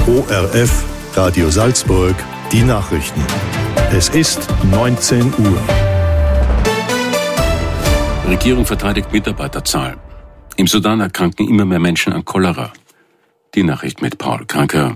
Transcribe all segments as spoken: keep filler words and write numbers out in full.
O R F, Radio Salzburg, die Nachrichten. Es ist neunzehn Uhr. Regierung verteidigt Mitarbeiterzahl. Im Sudan erkranken immer mehr Menschen an Cholera. Die Nachricht mit Paul Kranker.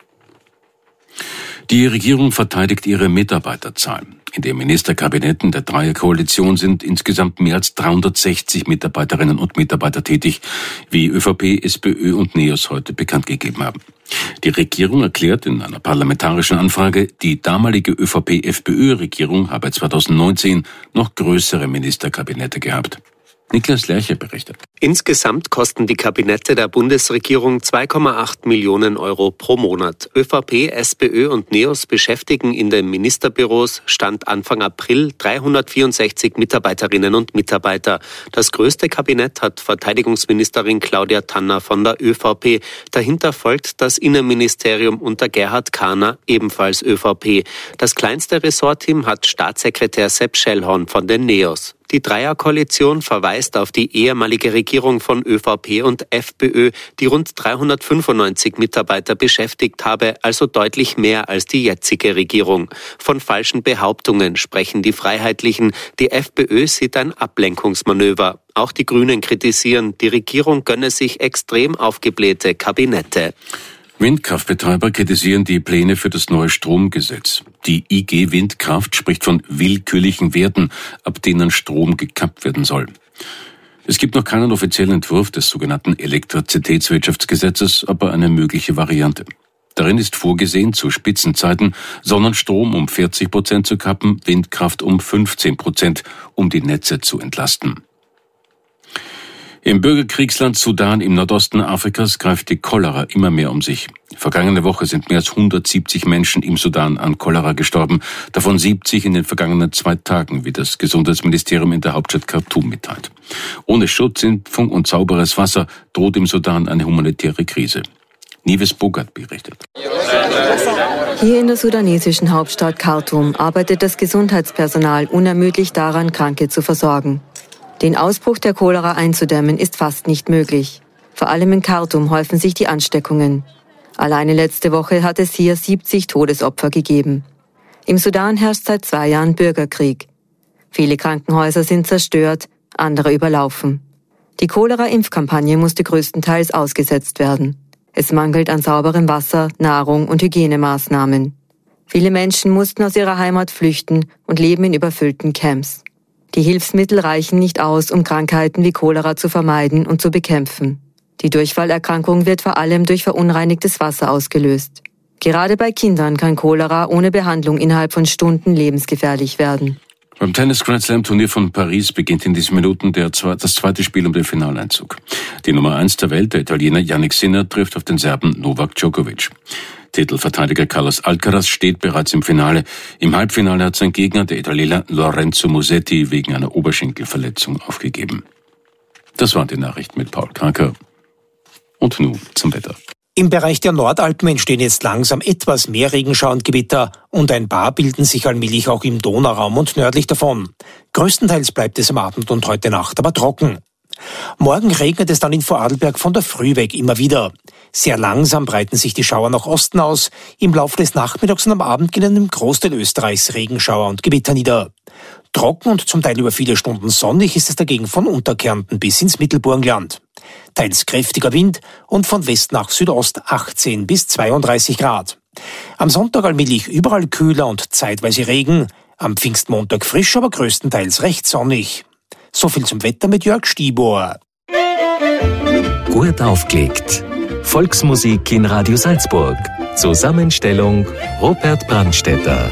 Die Regierung verteidigt ihre Mitarbeiterzahl. In den Ministerkabinetten der Dreierkoalition sind insgesamt mehr als dreihundertsechzig Mitarbeiterinnen und Mitarbeiter tätig, wie ÖVP, SPÖ und NEOS heute bekannt gegeben haben. Die Regierung erklärt in einer parlamentarischen Anfrage, die damalige ÖVP-F P Ö-Regierung habe zweitausendneunzehn noch größere Ministerkabinette gehabt. Niklas Lerche berichtet. Insgesamt kosten die Kabinette der Bundesregierung zwei Komma acht Millionen Euro pro Monat. ÖVP, SPÖ und NEOS beschäftigen in den Ministerbüros Stand Anfang April dreihundertvierundsechzig Mitarbeiterinnen und Mitarbeiter. Das größte Kabinett hat Verteidigungsministerin Claudia Tanner von der ÖVP. Dahinter folgt das Innenministerium unter Gerhard Kahner, ebenfalls ÖVP. Das kleinste Ressortteam hat Staatssekretär Sepp Schellhorn von den NEOS. Die Dreierkoalition verweist auf die ehemalige Regierung von ÖVP und FPÖ, die rund dreihundertfünfundneunzig Mitarbeiter beschäftigt habe, also deutlich mehr als die jetzige Regierung. Von falschen Behauptungen sprechen die Freiheitlichen. Die FPÖ sieht ein Ablenkungsmanöver. Auch die Grünen kritisieren, die Regierung gönne sich extrem aufgeblähte Kabinette. Windkraftbetreiber kritisieren die Pläne für das neue Stromgesetz. Die I G Windkraft spricht von willkürlichen Werten, ab denen Strom gekappt werden soll. Es gibt noch keinen offiziellen Entwurf des sogenannten Elektrizitätswirtschaftsgesetzes, aber eine mögliche Variante. Darin ist vorgesehen, zu Spitzenzeiten Sonnenstrom um vierzig Prozent zu kappen, Windkraft um fünfzehn Prozent, um die Netze zu entlasten. Im Bürgerkriegsland Sudan im Nordosten Afrikas greift die Cholera immer mehr um sich. Vergangene Woche sind mehr als hundertsiebzig Menschen im Sudan an Cholera gestorben, davon siebzig in den vergangenen zwei Tagen, wie das Gesundheitsministerium in der Hauptstadt Khartoum mitteilt. Ohne Schutzimpfung und sauberes Wasser droht im Sudan eine humanitäre Krise. Nives Bogart berichtet. Hier in der sudanesischen Hauptstadt Khartoum arbeitet das Gesundheitspersonal unermüdlich daran, Kranke zu versorgen. Den Ausbruch der Cholera einzudämmen ist fast nicht möglich. Vor allem in Khartoum häufen sich die Ansteckungen. Alleine letzte Woche hat es hier siebzig Todesopfer gegeben. Im Sudan herrscht seit zwei Jahren Bürgerkrieg. Viele Krankenhäuser sind zerstört, andere überlaufen. Die Cholera-Impfkampagne musste größtenteils ausgesetzt werden. Es mangelt an sauberem Wasser, Nahrung und Hygienemaßnahmen. Viele Menschen mussten aus ihrer Heimat flüchten und leben in überfüllten Camps. Die Hilfsmittel reichen nicht aus, um Krankheiten wie Cholera zu vermeiden und zu bekämpfen. Die Durchfallerkrankung wird vor allem durch verunreinigtes Wasser ausgelöst. Gerade bei Kindern kann Cholera ohne Behandlung innerhalb von Stunden lebensgefährlich werden. Beim Tennis-Grand-Slam-Turnier von Paris beginnt in diesen Minuten der, das zweite Spiel um den Finaleinzug. Die Nummer eins der Welt, der Italiener Jannik Sinner, trifft auf den Serben Novak Djokovic. Titelverteidiger Carlos Alcaraz steht bereits im Finale. Im Halbfinale hat sein Gegner, der Italiener Lorenzo Musetti, wegen einer Oberschenkelverletzung aufgegeben. Das waren die Nachrichten mit Paul Kranker. Und nun zum Wetter. Im Bereich der Nordalpen entstehen jetzt langsam etwas mehr Regenschauer und Gewitter und ein paar bilden sich allmählich auch im Donauraum und nördlich davon. Größtenteils bleibt es am Abend und heute Nacht aber trocken. Morgen regnet es dann in Vorarlberg von der Früh weg immer wieder. Sehr langsam breiten sich die Schauer nach Osten aus. Im Laufe des Nachmittags und am Abend gehen im Großteil Österreichs Regenschauer und Gewitter nieder. Trocken und zum Teil über viele Stunden sonnig ist es dagegen von Unterkärnten bis ins Mittelburgenland. Teils kräftiger Wind und von West nach Südost achtzehn bis zweiunddreißig Grad. Am Sonntag allmählich überall kühler und zeitweise Regen. Am Pfingstmontag frisch, aber größtenteils recht sonnig. So viel zum Wetter mit Jörg Stibor. Gut aufgelegt. Volksmusik in Radio Salzburg. Zusammenstellung Robert Brandstätter.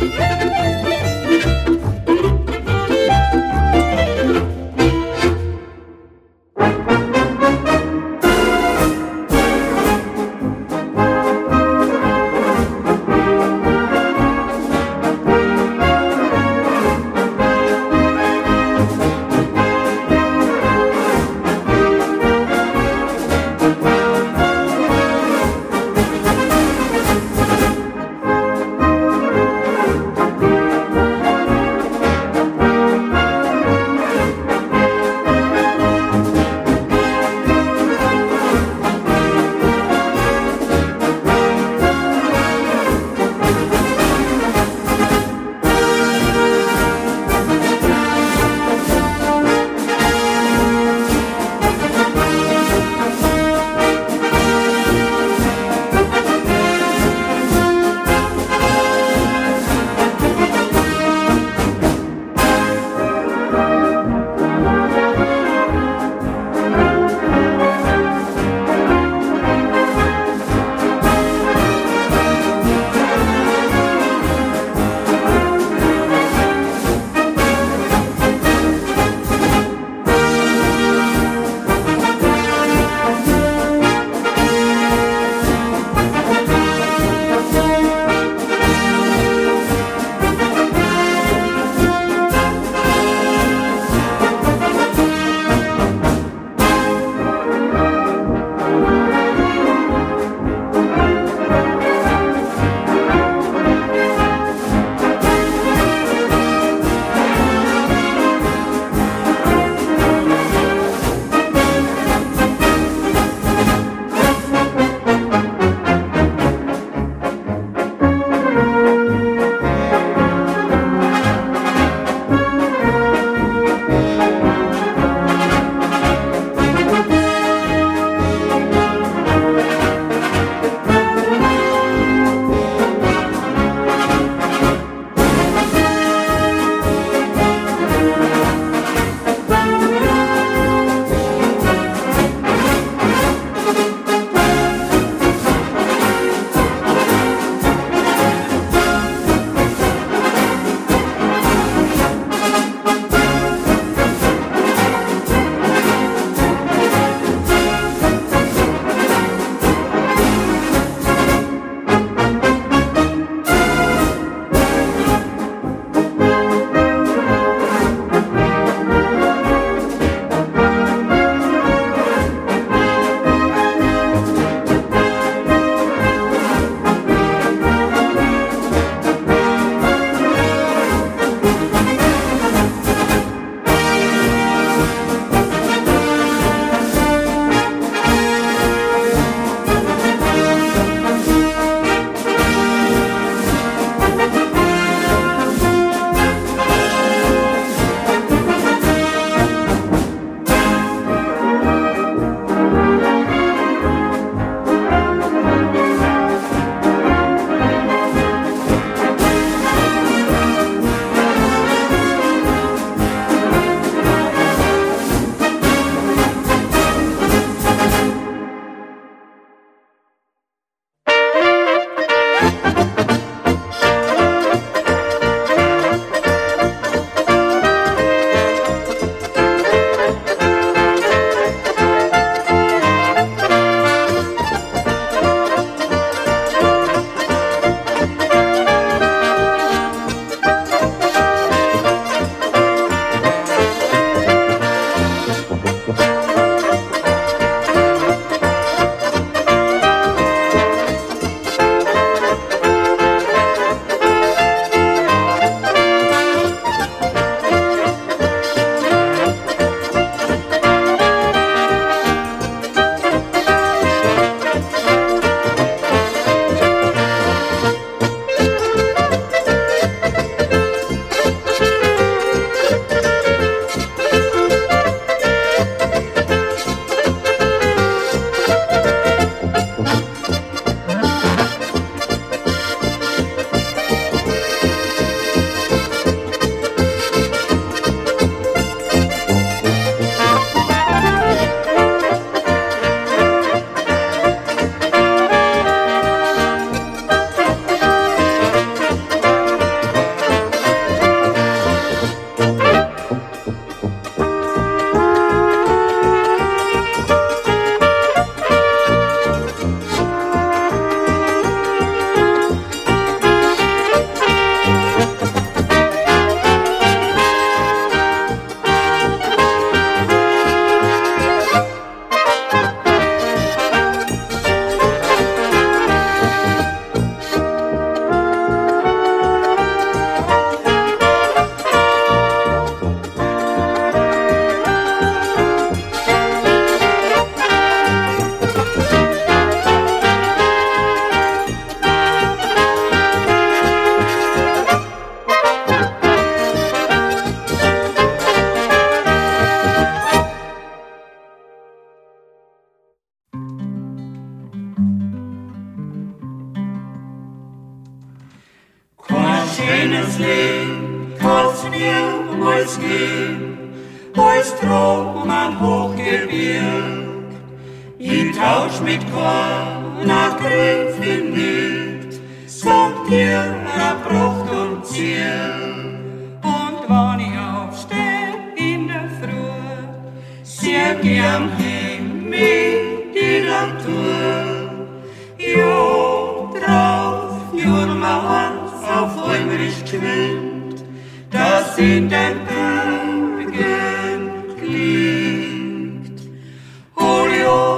schönes Leben kann's niemals geben, als Traum am Hochgebirg. Ich tausch mit keiner Gräfin nicht, sagt ihr er Pracht und Ziel. Und wenn ich aufsteh in der Früh, sehr gern heim mit die Natur. Jo, drauf, jurmans auf heimrich geschwind, das in den Bergen klingt. Oh, jo,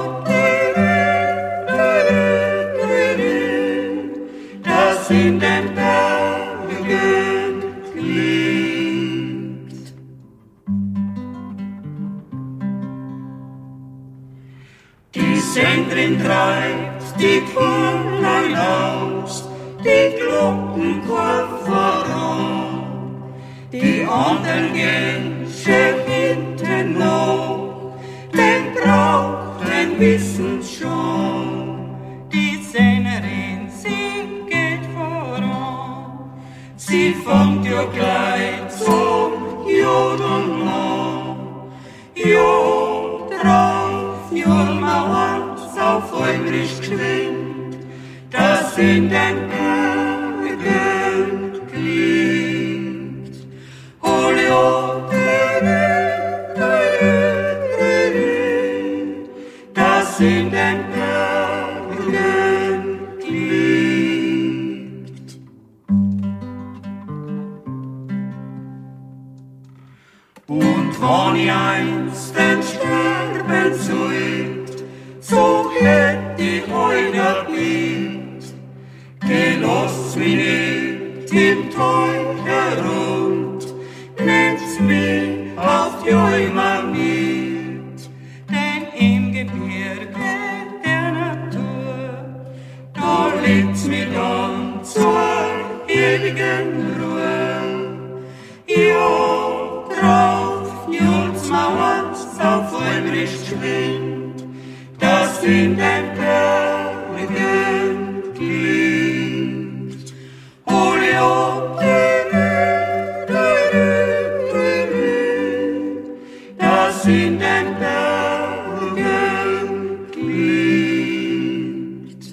das in den Bergen klingt. Die Sängerin treibt die Kurlein aus, die Glockenchor voran. Die anderen gehen schön hinten noch, den braucht den wissen's schon. Die Sängerin, sie geht voran, sie fängt ja gleich zum Jodeln an. Jo, drauf, jurmans auf heimrich geschwind, das in den Bergen klingt. Oh, jo, das in den Bergen klingt. Und wenn ich einst denn sterben sollt, so hätt ich euch erblickt, gelost mich nicht im Tal herund, nehmt's mich auf die Eimer mit, denn im Gebirge der Natur, da legt's mich dann zur ewigen Ruhe. Jo, drauf, jult's Mauerns auf heimrich geschwind, das in den Bergen klingt. Oh, jo, das in den Bergen klingt.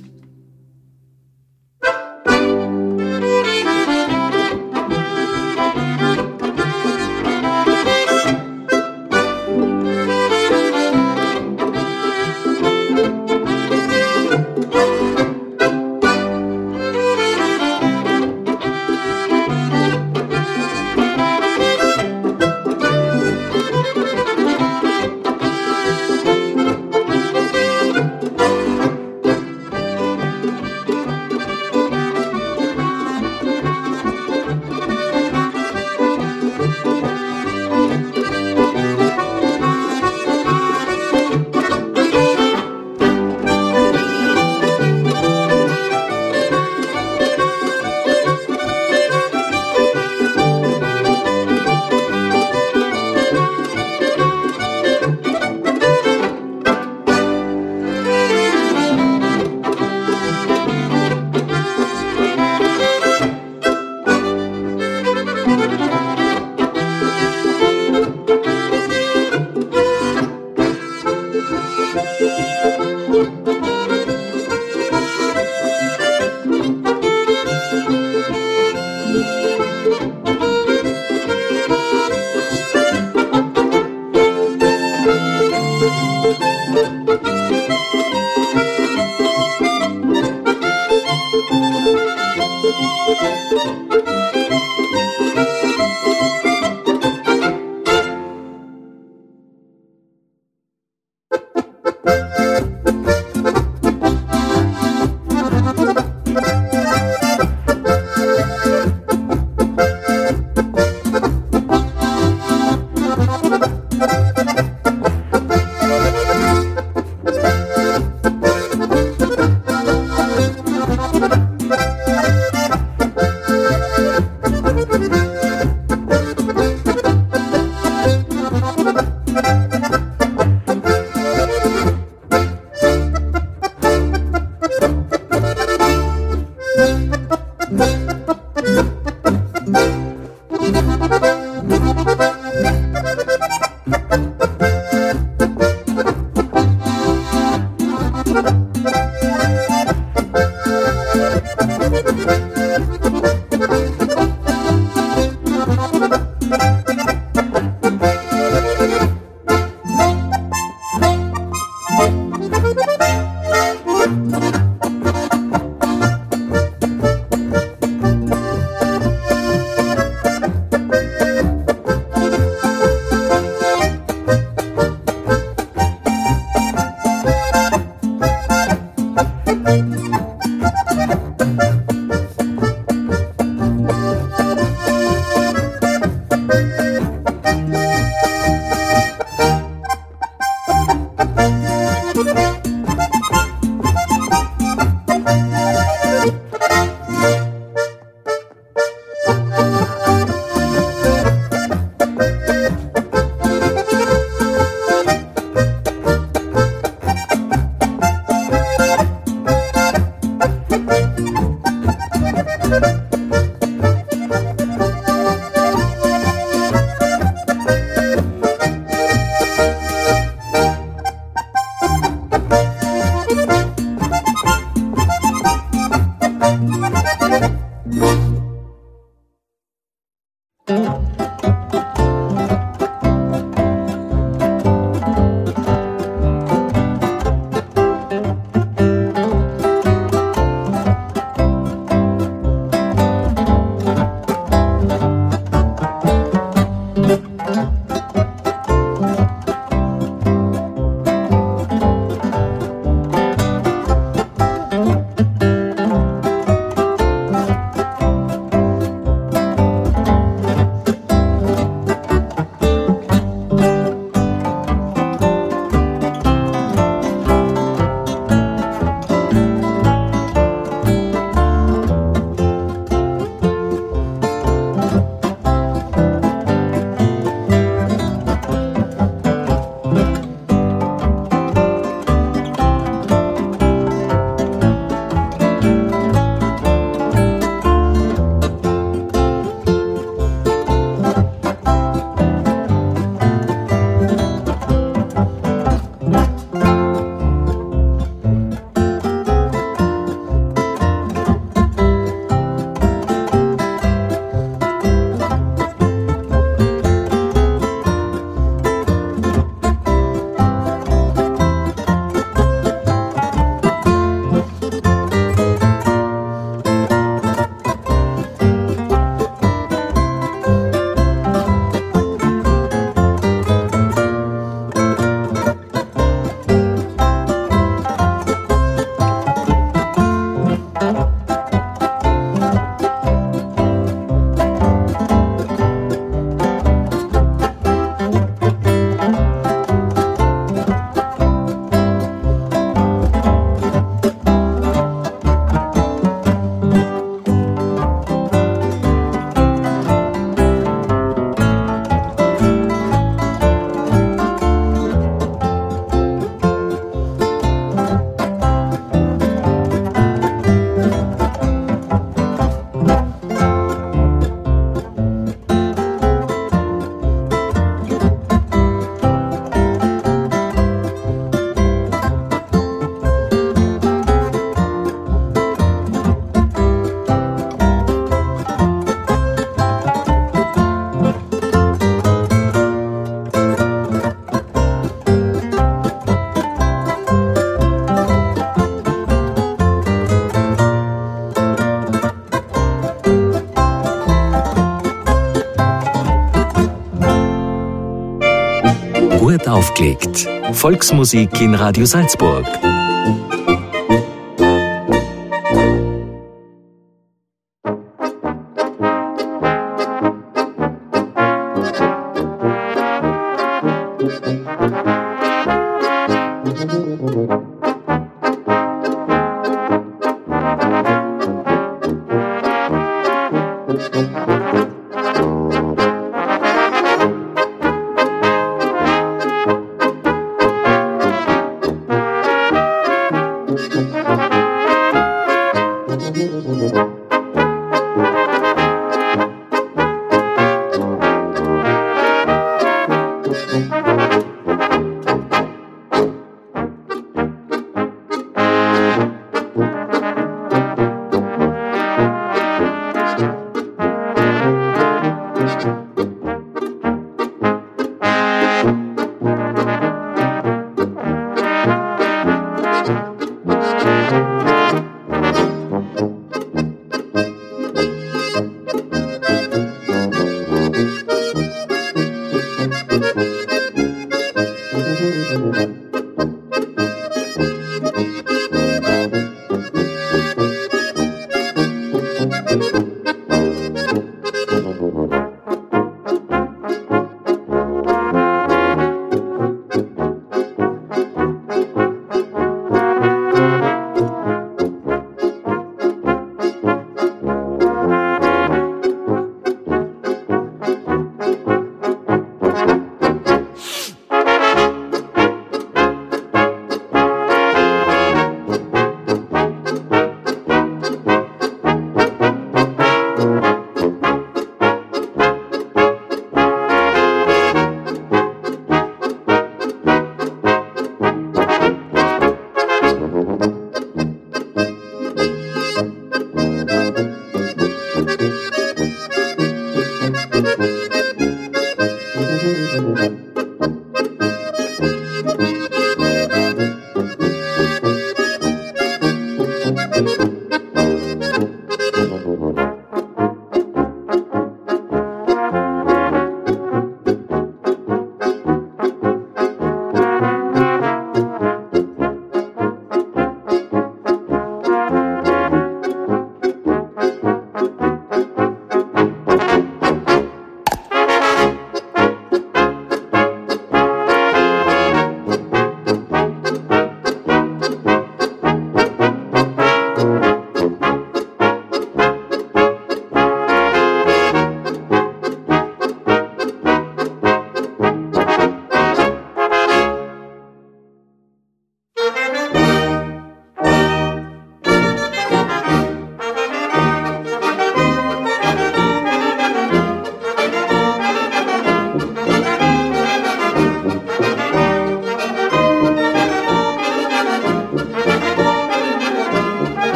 Gut aufgelegt. Volksmusik in Radio Salzburg.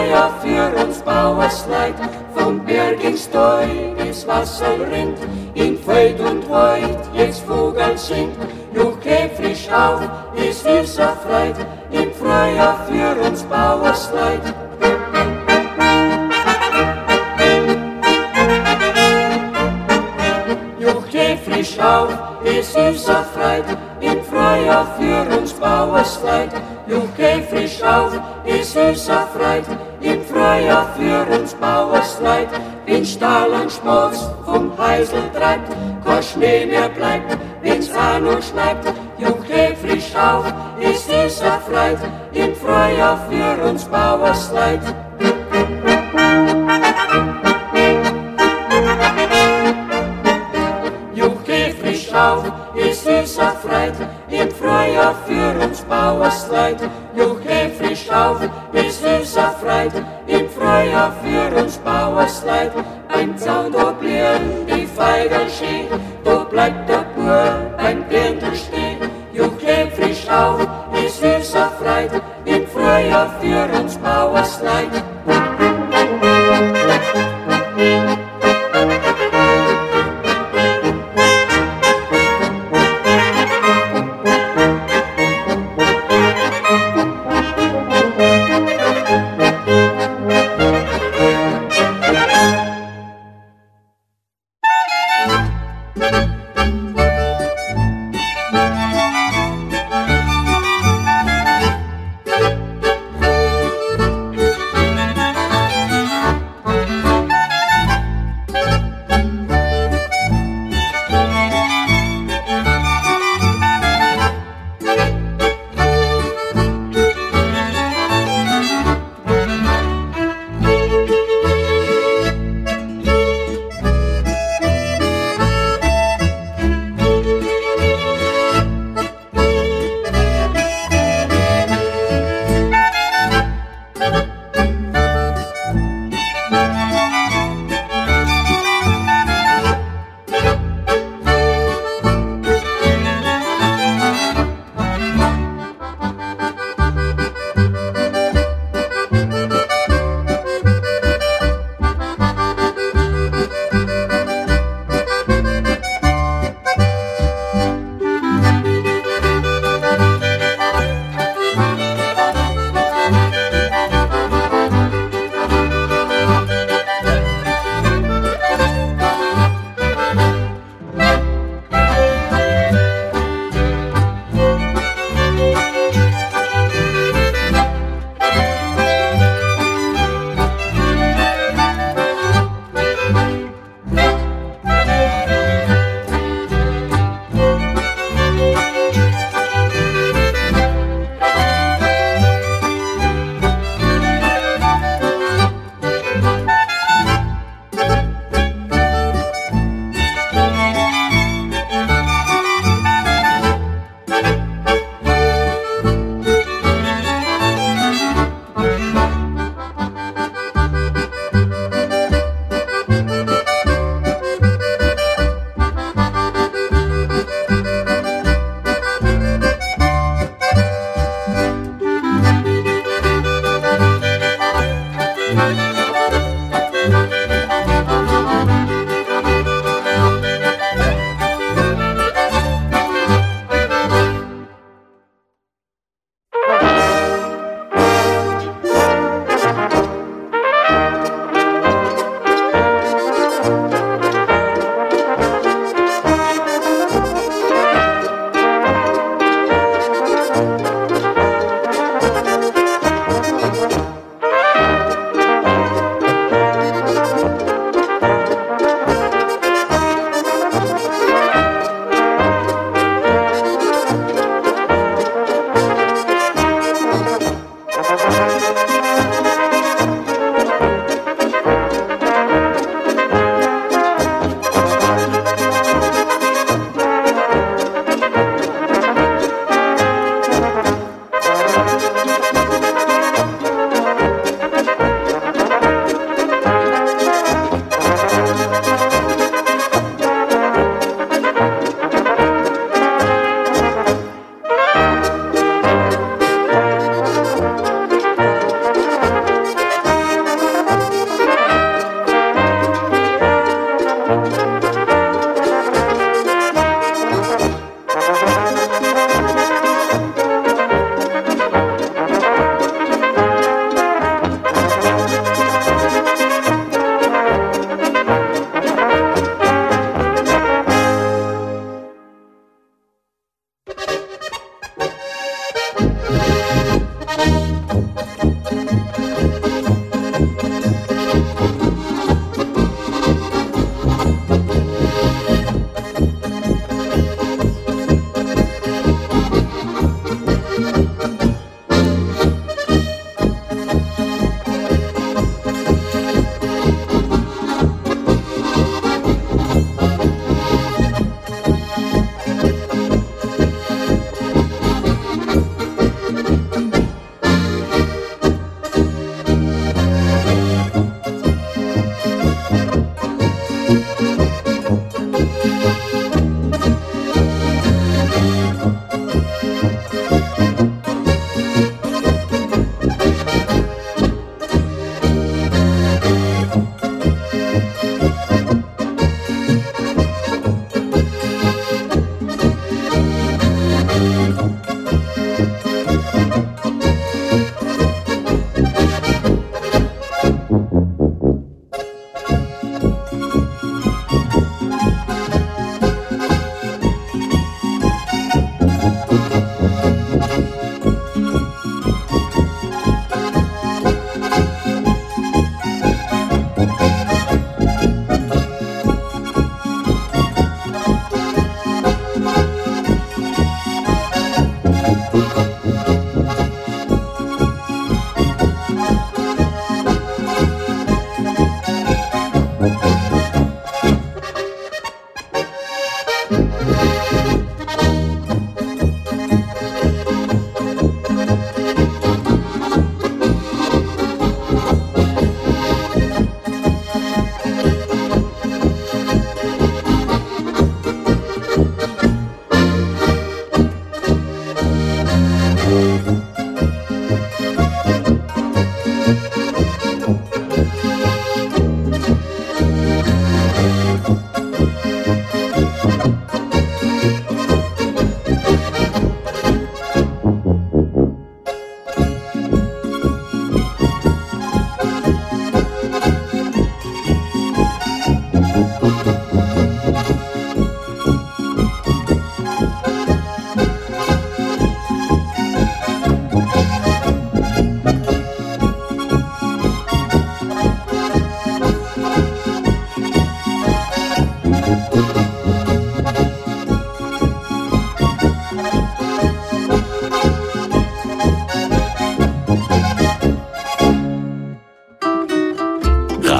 Frühjahr für uns Bauersleut, vom Berg ins Tal das Wasser rinnt, in Feld und Wald jetzt Vogel singt, Juch geh frisch auf, es ist a Freud, im Frühjahr für uns Bauersleut. Juch geh frisch auf, es ist a Freud, im Frühjahr für uns Bauersleut. Juch geh frisch auf, es ist a Freud, im Frühjahr für uns Bauersleut. Wenn Stahl und Schmutz vom Heisel treibt, kein Schnee mehr bleibt, wenn's auch noch schneit. Juch geh frisch auf, es ist a Freud, im Frühjahr für uns Bauersleut. Juch geh frisch auf, es ist a Freud, im Frühjahr für uns Bauersleut. Juch geh frisch auf, es ist a Freud, im Frühjahr für uns Bauersleut. Ein Zaun, da blühen die Veigel schön, da bleibt der Bur beim Dirndl stehen. Juch geh frisch auf, es ist a Freud, im Frühjahr für uns Bauersleut.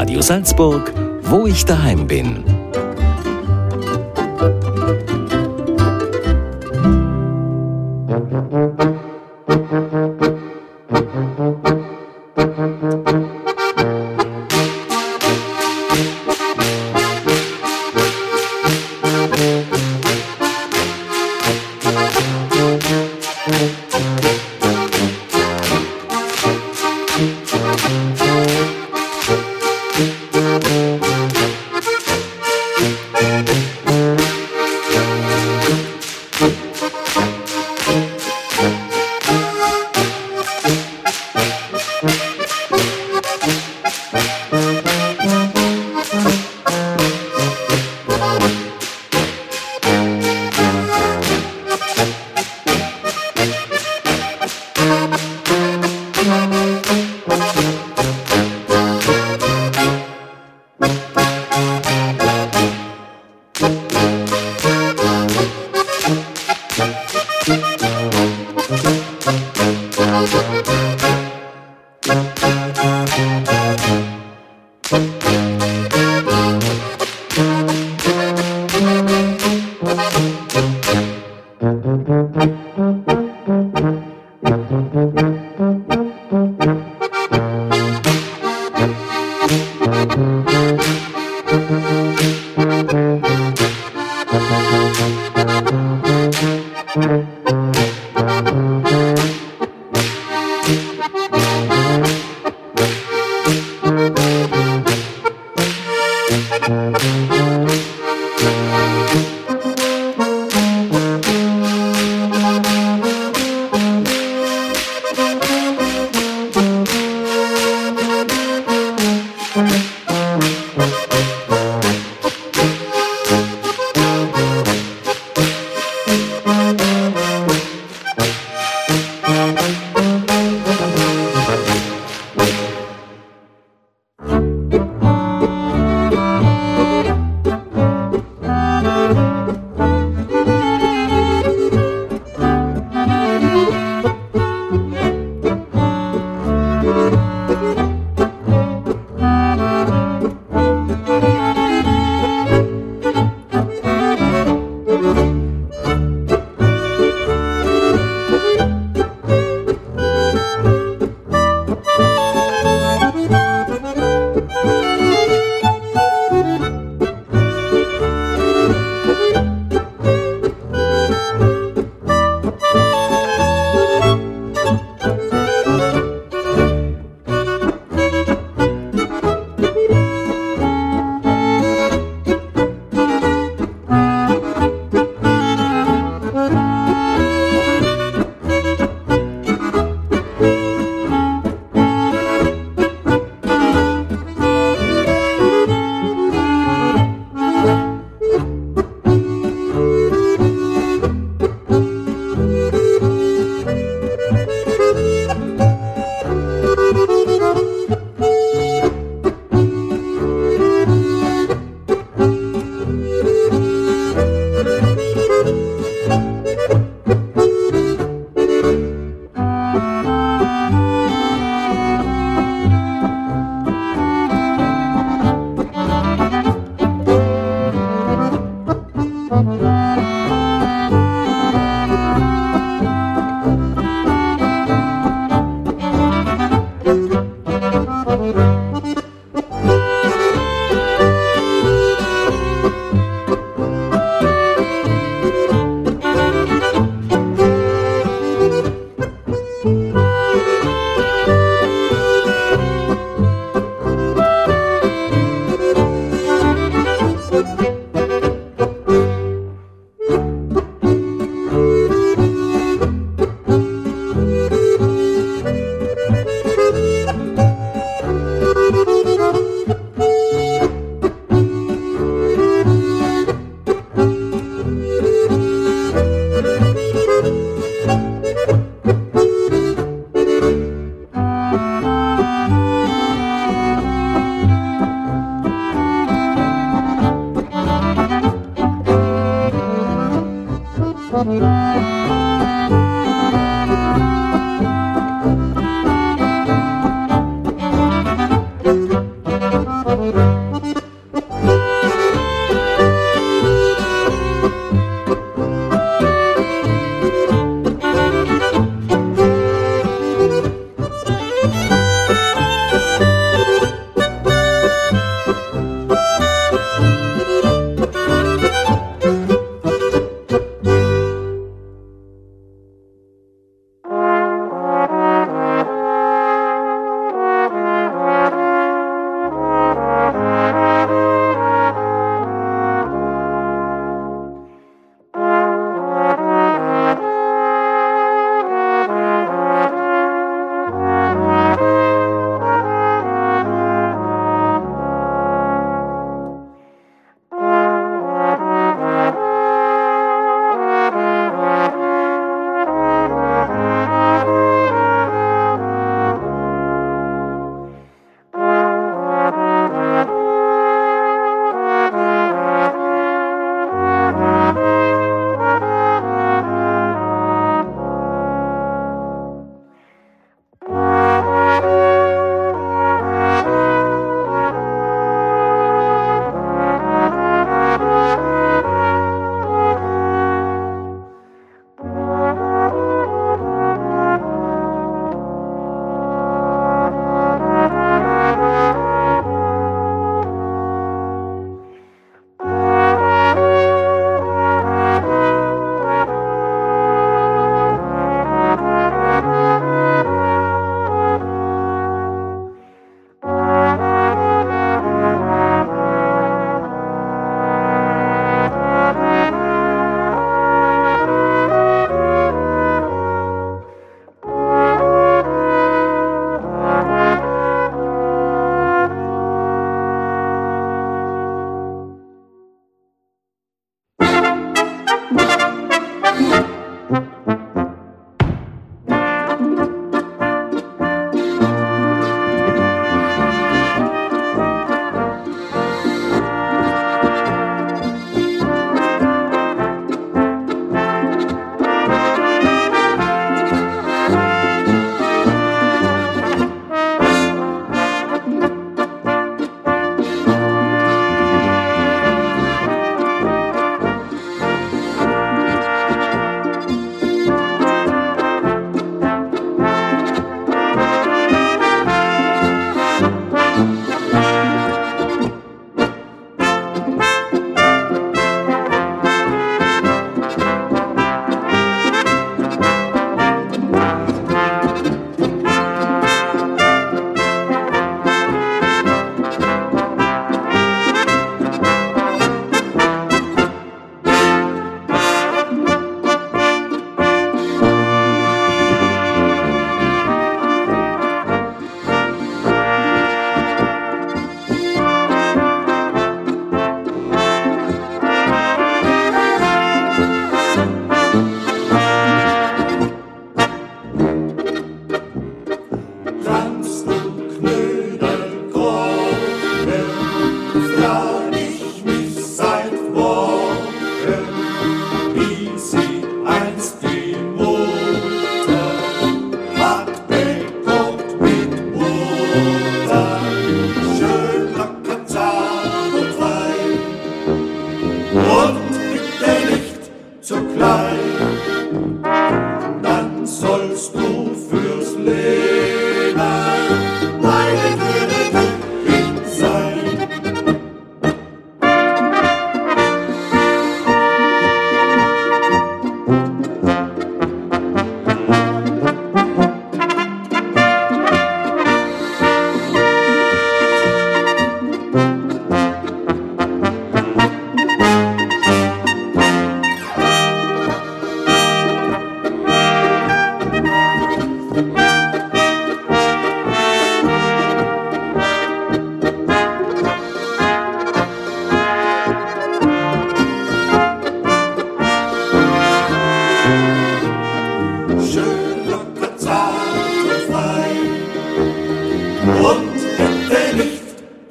Radio Salzburg, wo ich daheim bin.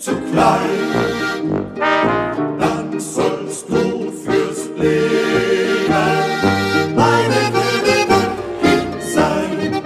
zu klein, dann sollst du fürs Leben meine würdige Kind sein.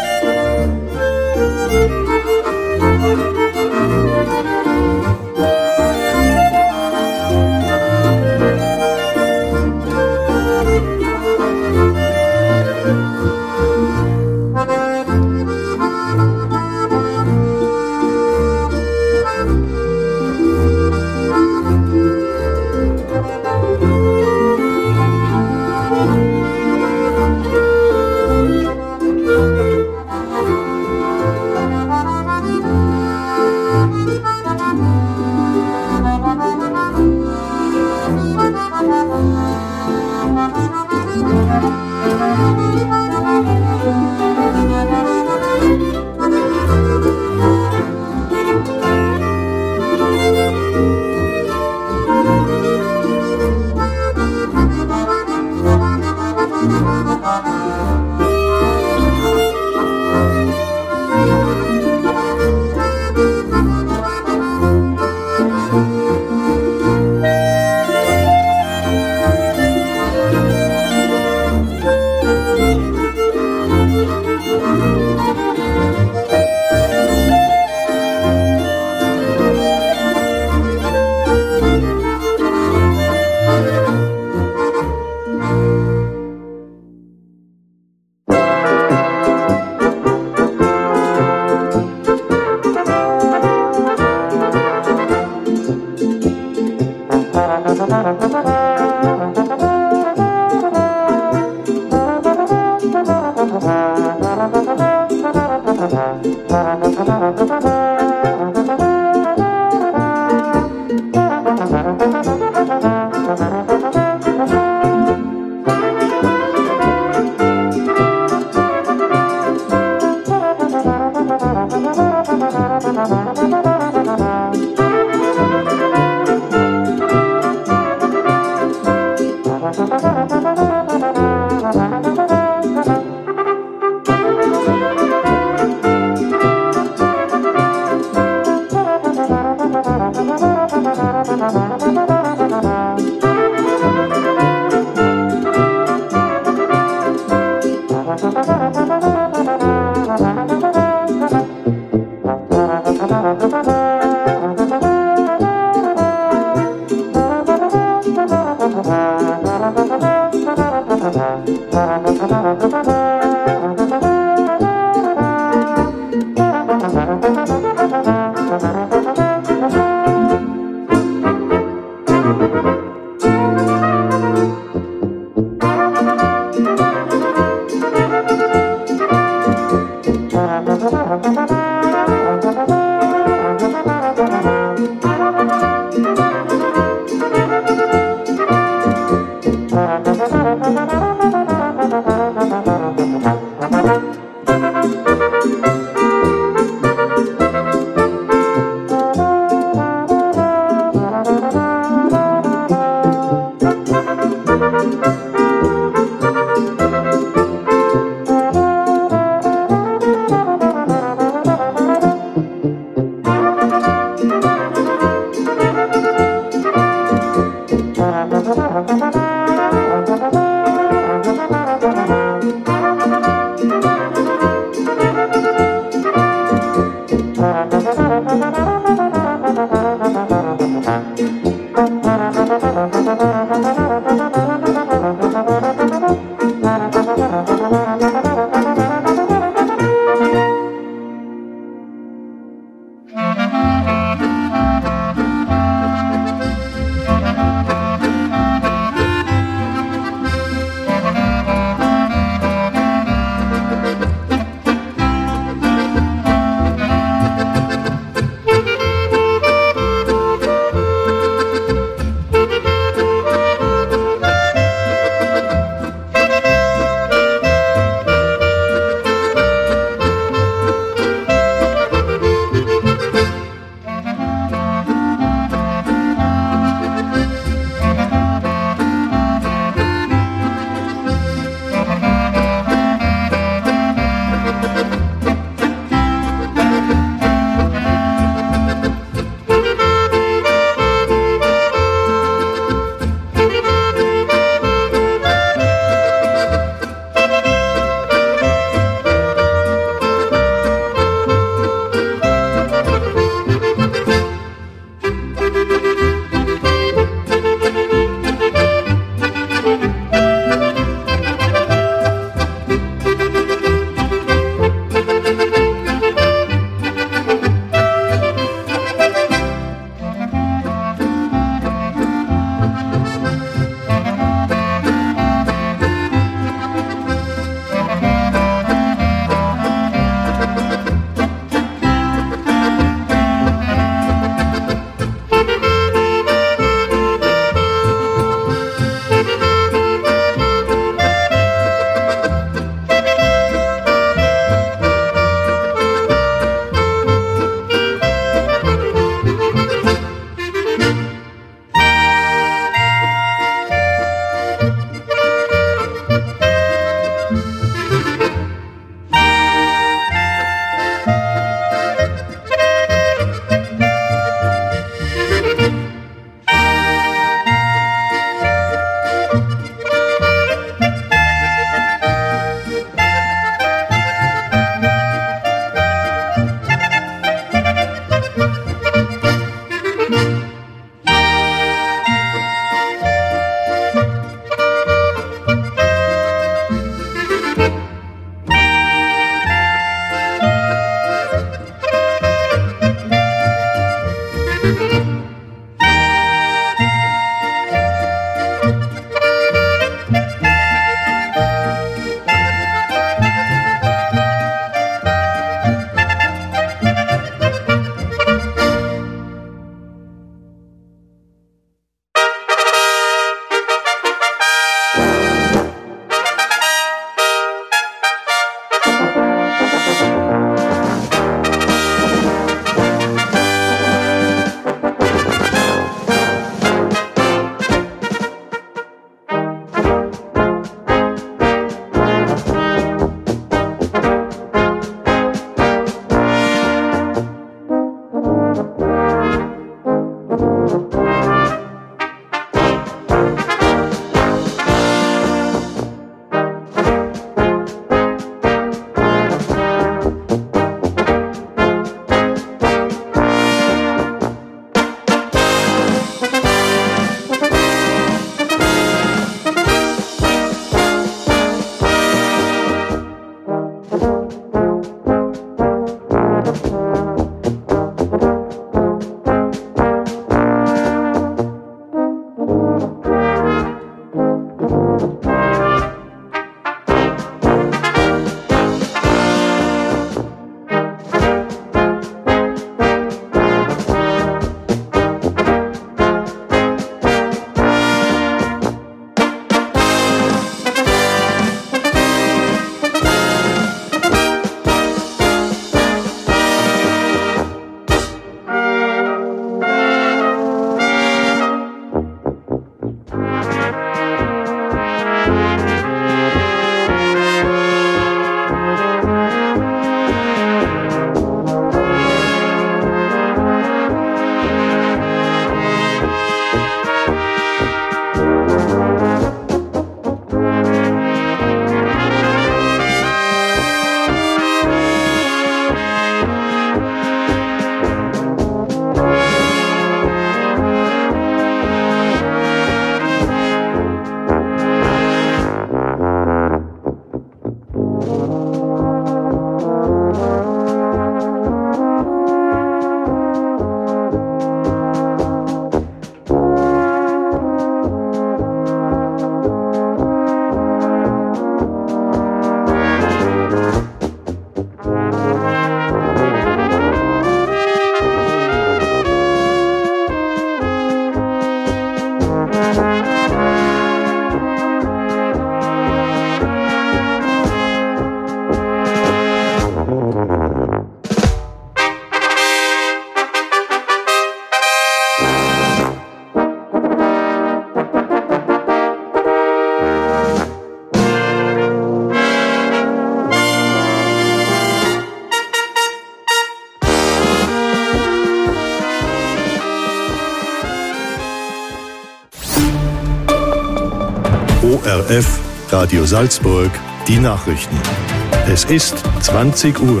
O R F, Radio Salzburg, die Nachrichten. Es ist zwanzig Uhr.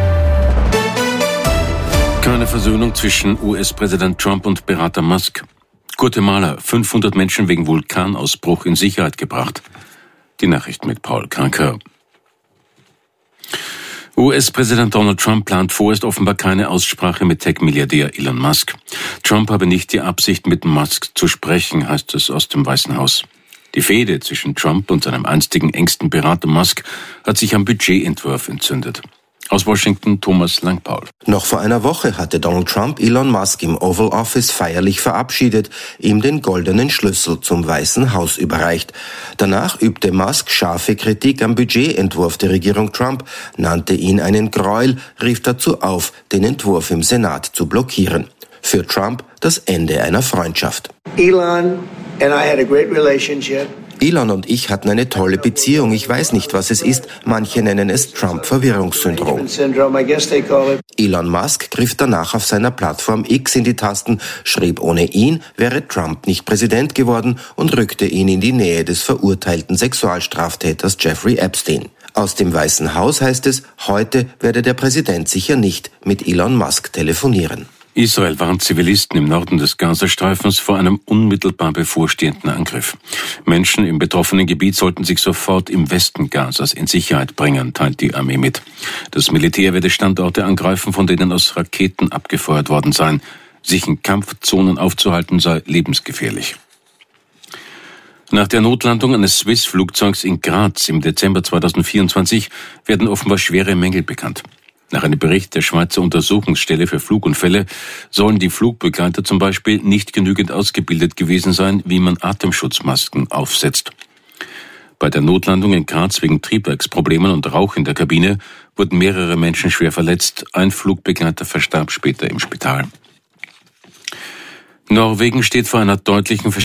Keine Versöhnung zwischen U S-Präsident Trump und Berater Musk. Guatemala, fünfhundert Menschen wegen Vulkanausbruch in Sicherheit gebracht. Die Nachrichten mit Paul Kranker. U S-Präsident Donald Trump plant vorerst offenbar keine Aussprache mit Tech-Milliardär Elon Musk. Trump habe nicht die Absicht, mit Musk zu sprechen, heißt es aus dem Weißen Haus. Die Fehde zwischen Trump und seinem einstigen engsten Berater Musk hat sich am Budgetentwurf entzündet. Aus Washington Thomas Langpaul. Noch vor einer Woche hatte Donald Trump Elon Musk im Oval Office feierlich verabschiedet, ihm den goldenen Schlüssel zum Weißen Haus überreicht. Danach übte Musk scharfe Kritik am Budgetentwurf der Regierung Trump, nannte ihn einen Gräuel, rief dazu auf, den Entwurf im Senat zu blockieren. Für Trump das Ende einer Freundschaft. Elon and I had a great relationship. Elon und ich hatten eine tolle Beziehung. Ich weiß nicht, was es ist. Manche nennen es Trump-Verwirrungssyndrom. Elon Musk griff danach auf seiner Plattform X in die Tasten, schrieb, ohne ihn wäre Trump nicht Präsident geworden und rückte ihn in die Nähe des verurteilten Sexualstraftäters Jeffrey Epstein. Aus dem Weißen Haus heißt es, heute werde der Präsident sicher nicht mit Elon Musk telefonieren. Israel warnt Zivilisten im Norden des Gazastreifens vor einem unmittelbar bevorstehenden Angriff. Menschen im betroffenen Gebiet sollten sich sofort im Westen Gazas in Sicherheit bringen, teilt die Armee mit. Das Militär werde Standorte angreifen, von denen aus Raketen abgefeuert worden seien. Sich in Kampfzonen aufzuhalten sei lebensgefährlich. Nach der Notlandung eines Swiss-Flugzeugs in Graz im Dezember zweitausendvierundzwanzig werden offenbar schwere Mängel bekannt. Nach einem Bericht der Schweizer Untersuchungsstelle für Flugunfälle sollen die Flugbegleiter zum Beispiel nicht genügend ausgebildet gewesen sein, wie man Atemschutzmasken aufsetzt. Bei der Notlandung in Graz wegen Triebwerksproblemen und Rauch in der Kabine wurden mehrere Menschen schwer verletzt. Ein Flugbegleiter verstarb später im Spital. Norwegen steht vor einer deutlichen